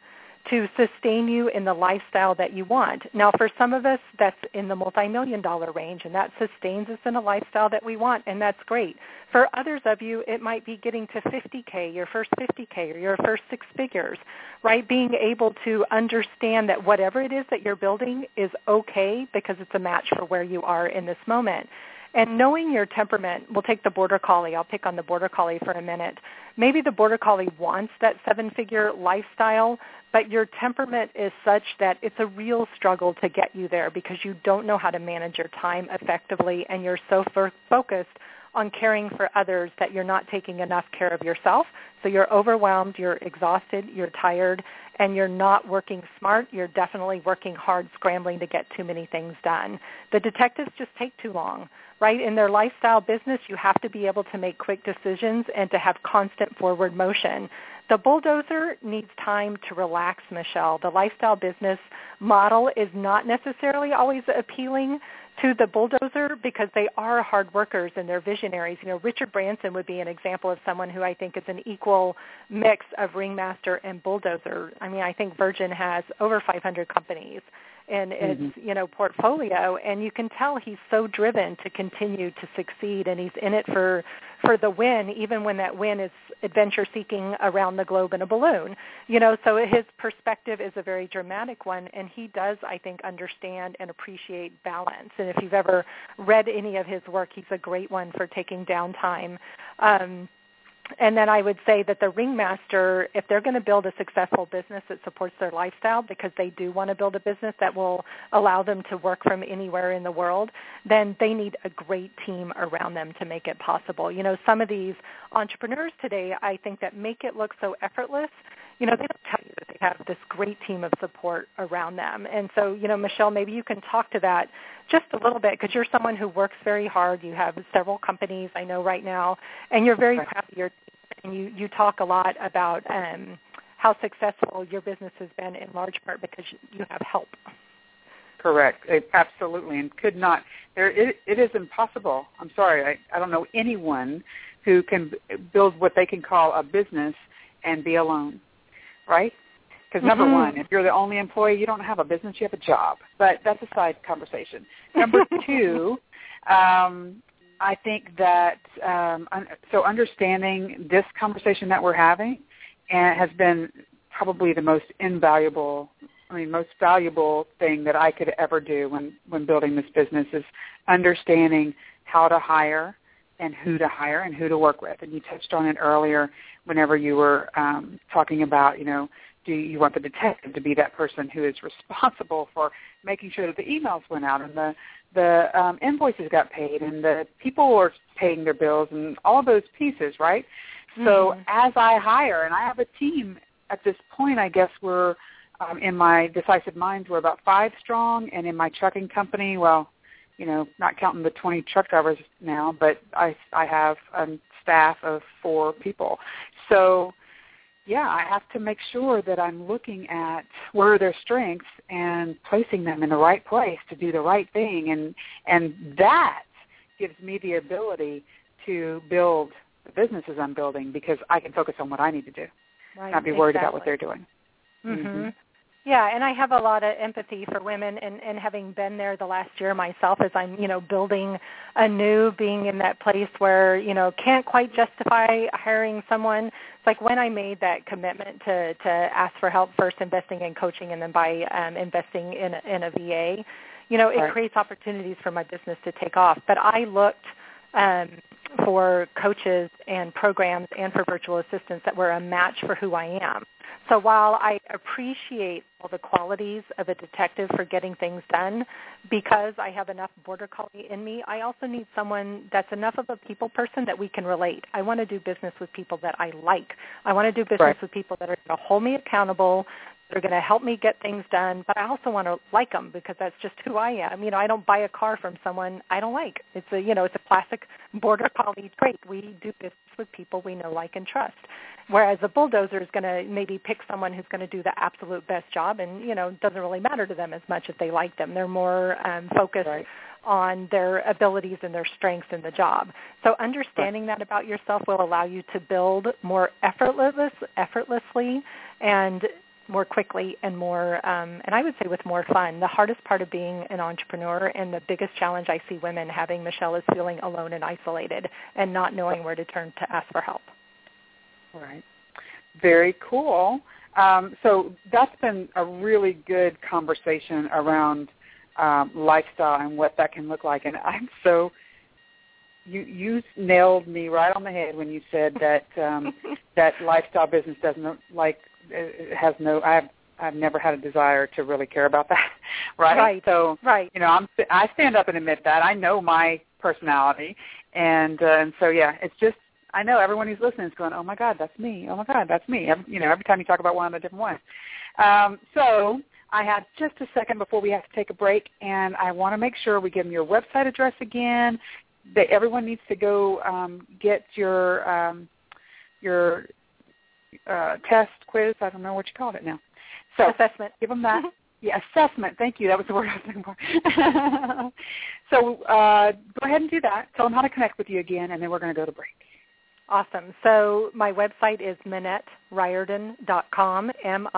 to sustain you in the lifestyle that you want. Now, for some of us, that's in the multi-million-dollar range, and that sustains us in a lifestyle that we want, and that's great. For others of you, it might be getting to 50K, your first 50K, or your first six figures, right? Being able to understand that whatever it is that you're building is okay because it's a match for where you are in this moment. And knowing your temperament, we'll take the Border Collie. I'll pick on the Border Collie for a minute. Maybe the Border Collie wants that seven-figure lifestyle, but your temperament is such that it's a real struggle to get you there because you don't know how to manage your time effectively, and you're so focused on caring for others that you're not taking enough care of yourself. So you're overwhelmed, you're exhausted, you're tired, and you're not working smart. You're definitely working hard, scrambling to get too many things done. The detectives just take too long, right? In their lifestyle business, you have to be able to make quick decisions and to have constant forward motion. The bulldozer needs time to relax, Michelle. The lifestyle business model is not necessarily always appealing to the bulldozer because they are hard workers and they're visionaries. You know, Richard Branson would be an example of someone who I think is an equal mix of ringmaster and bulldozer. I mean, I think Virgin has over 500 companies in its, portfolio, and you can tell he's so driven to continue to succeed, and he's in it for the win, even when that win is adventure seeking around the globe in a balloon. So his perspective is a very dramatic one, and he does, I think, understand and appreciate balance. And if you've ever read any of his work, he's a great one for taking downtime. And then I would say that the ringmaster, if they're going to build a successful business that supports their lifestyle because they do want to build a business that will allow them to work from anywhere in the world, then they need a great team around them to make it possible. Some of these entrepreneurs today, I think, that make it look so effortless, they don't tell you that they have this great team of support around them. And so, Michelle, maybe you can talk to that just a little bit because you're someone who works very hard. You have several companies, I know, right now, and you're very proud of your team. And you talk a lot about how successful your business has been in large part because you have help. Correct. Absolutely. And could not. It is impossible. I'm sorry. I don't know anyone who can build what they can call a business and be alone. Right? Because number one, if you're the only employee, you don't have a business, you have a job. But that's a side conversation. Number two, I think that so understanding this conversation that we're having has been probably the most valuable thing that I could ever do when building this business is understanding how to hire and who to work with. And you touched on it earlier whenever you were talking about, do you want the detective to be that person who is responsible for making sure that the emails went out and the invoices got paid and the people are paying their bills and all of those pieces, right? So as I hire, and I have a team at this point, I guess we're, in my Decisive Minds, we're about 5 strong, and in my trucking company, well, not counting the 20 truck drivers now, but I have a staff of 4 people. So, yeah, I have to make sure that I'm looking at where are their strengths and placing them in the right place to do the right thing. And that gives me the ability to build the businesses I'm building because I can focus on what I need to do, not be worried about what they're doing. Yeah, and I have a lot of empathy for women, and having been there the last year myself as I'm, building anew, being in that place where, can't quite justify hiring someone. It's like when I made that commitment to ask for help, first investing in coaching and then by investing in a VA, it creates opportunities for my business to take off. But I looked for coaches and programs and for virtual assistants that were a match for who I am. So while I appreciate all the qualities of a detective for getting things done, because I have enough Border Collie in me, I also need someone that's enough of a people person that we can relate. I want to do business with people that I like. I want to do business with people that are going to hold me accountable, that are going to help me get things done, but I also want to like them because that's just who I am. I don't buy a car from someone I don't like. It's a classic Border Collie trait. We do business with people we know, like, and trust. Whereas a bulldozer is going to maybe pick someone who's going to do the absolute best job and, it doesn't really matter to them as much if they like them. They're more focused on their abilities and their strengths in the job. So understanding that about yourself will allow you to build more effortlessly and more quickly and more, and I would say with more fun. The hardest part of being an entrepreneur and the biggest challenge I see women having, Michelle, is feeling alone and isolated and not knowing where to turn to ask for help. Right. Very cool. So that's been a really good conversation around lifestyle and what that can look like. And I'm so, you nailed me right on the head when you said that that lifestyle business doesn't like, it has no, I've never had a desire to really care about that, right? Right. So, right. You know, I stand up and admit that. I know my personality, and so, yeah, it's just, I know everyone who's listening is going, oh, my God, that's me. Oh, my God, that's me. Every time you talk about one of the different ones. So I have just a second before we have to take a break, and I want to make sure we give them your website address again. That everyone needs to go get your test, quiz, I don't know what you called it now. So assessment. Give them that. Yeah, assessment. Thank you. That was the word I was looking for. So go ahead and do that. Tell them how to connect with you again, and then we're going to go to break. Awesome. So my website is MinetteRiordan.com,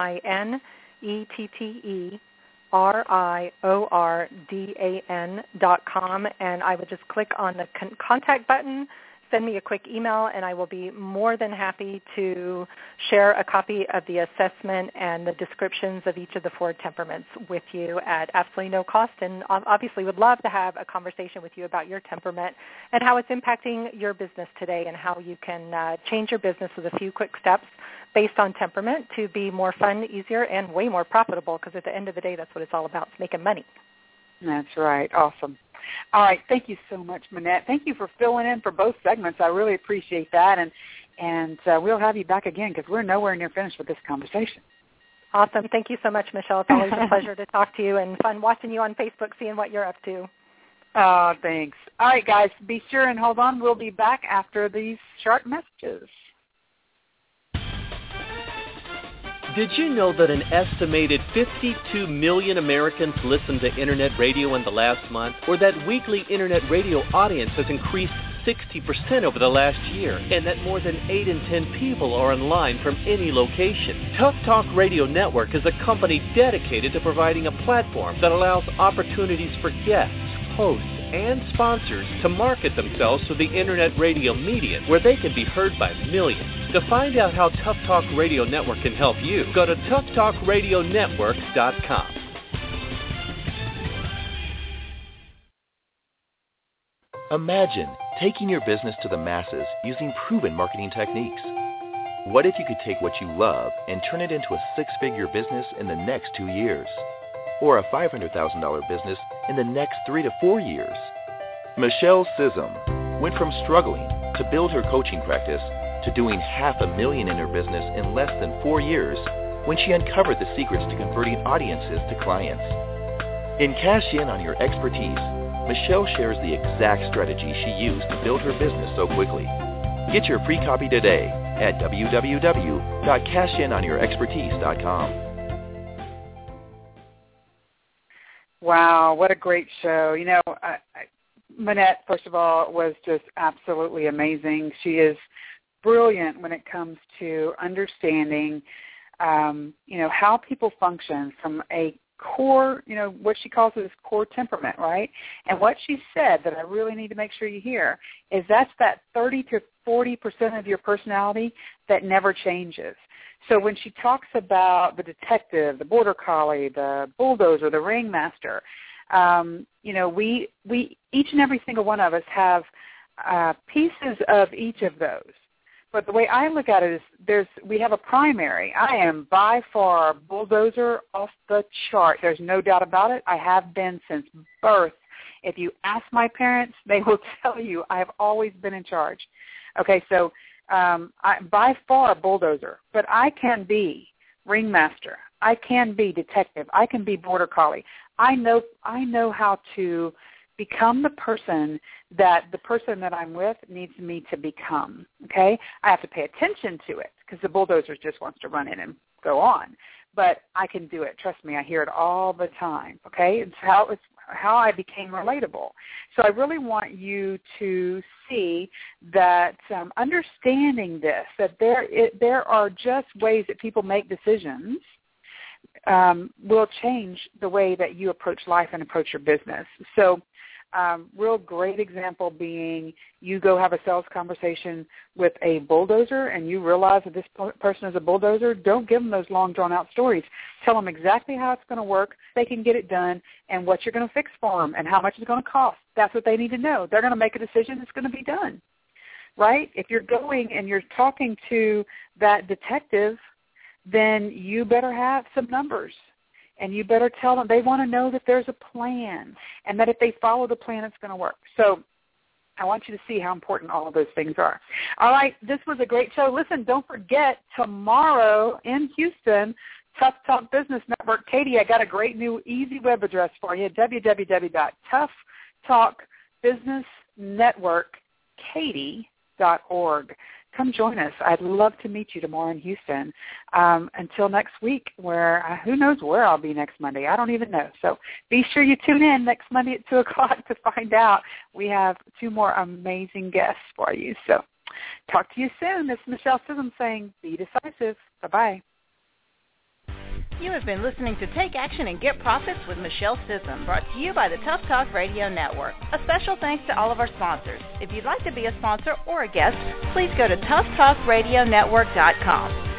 MinetteRiordan.com, and I would just click on the contact button, send me a quick email, and I will be more than happy to share a copy of the assessment and the descriptions of each of the 4 temperaments with you at absolutely no cost. And obviously would love to have a conversation with you about your temperament and how it's impacting your business today and how you can change your business with a few quick steps based on temperament to be more fun, easier, and way more profitable, because at the end of the day, that's what it's all about, making money. That's right. Awesome. All right. Thank you so much, Minette. Thank you for filling in for both segments. I really appreciate that. And we'll have you back again because we're nowhere near finished with this conversation. Awesome. Thank you so much, Michelle. It's always a pleasure to talk to you and fun watching you on Facebook, seeing what you're up to. Oh, thanks. All right, guys, be sure and hold on. We'll be back after these short messages. Did you know that an estimated 52 million Americans listened to Internet radio in the last month, or that weekly Internet radio audience has increased 60% over the last year, and that more than 8 in 10 people are online from any location? Tough Talk Radio Network is a company dedicated to providing a platform that allows opportunities for guests, hosts, and sponsors to market themselves to the Internet radio medium where they can be heard by millions. To find out how Tough Talk Radio Network can help you, go to toughtalkradionetwork.com. Imagine taking your business to the masses using proven marketing techniques. What if you could take what you love and turn it into a 6-figure business in the next 2 years? Or a $500,000 business in the next 3 to 4 years? Michelle Sissom went from struggling to build her coaching practice to doing $500,000 in her business in less than 4 years when she uncovered the secrets to converting audiences to clients. In Cash In on Your Expertise, Michelle shares the exact strategy she used to build her business so quickly. Get your free copy today at www.cashinonyourexpertise.com. Wow, what a great show. You know, Minette, first of all, was just absolutely amazing. She is brilliant when it comes to understanding, how people function from a core, what she calls it core temperament, right? And what she said that I really need to make sure you hear is that's that 30 to 40% of your personality that never changes. So when she talks about the detective, the border collie, the bulldozer, the ringmaster, we each and every single one of us have pieces of each of those. But the way I look at it is we have a primary. I am by far bulldozer off the chart. There's no doubt about it. I have been since birth. If you ask my parents, they will tell you I have always been in charge. Okay, so I by far bulldozer, but I can be ringmaster. I can be detective. I can be border collie. I know how to become the person that I'm with needs me to become, okay? I have to pay attention to it because the bulldozer just wants to run in and go on. But I can do it. Trust me, I hear it all the time, okay? It's how I became relatable. So I really want you to see that understanding this, that there are just ways that people make decisions, will change the way that you approach life and approach your business. So real great example being you go have a sales conversation with a bulldozer and you realize that this person is a bulldozer. Don't give them those long, drawn-out stories. Tell them exactly how it's going to work, they can get it done, and what you're going to fix for them and how much it's going to cost. That's what they need to know. They're going to make a decision. It's going to be done, right? If you're going and you're talking to that detective, then you better have some numbers. And you better tell them they want to know that there's a plan and that if they follow the plan, it's going to work. So I want you to see how important all of those things are. All right, this was a great show. Listen, don't forget, tomorrow in Houston, Tough Talk Business Network. Katie, I got a great new easy web address for you, www.toughtalkbusinessnetworkkatie.org. Come join us. I'd love to meet you tomorrow in Houston. Until next week, where who knows where I'll be next Monday. I don't even know. So be sure you tune in next Monday at 2 o'clock to find out. We have 2 more amazing guests for you. So talk to you soon. This is Michelle Sissom saying be decisive. Bye-bye. You have been listening to Take Action and Get Profits with Michelle Sissom, brought to you by the Tough Talk Radio Network. A special thanks to all of our sponsors. If you'd like to be a sponsor or a guest, please go to toughtalkradionetwork.com.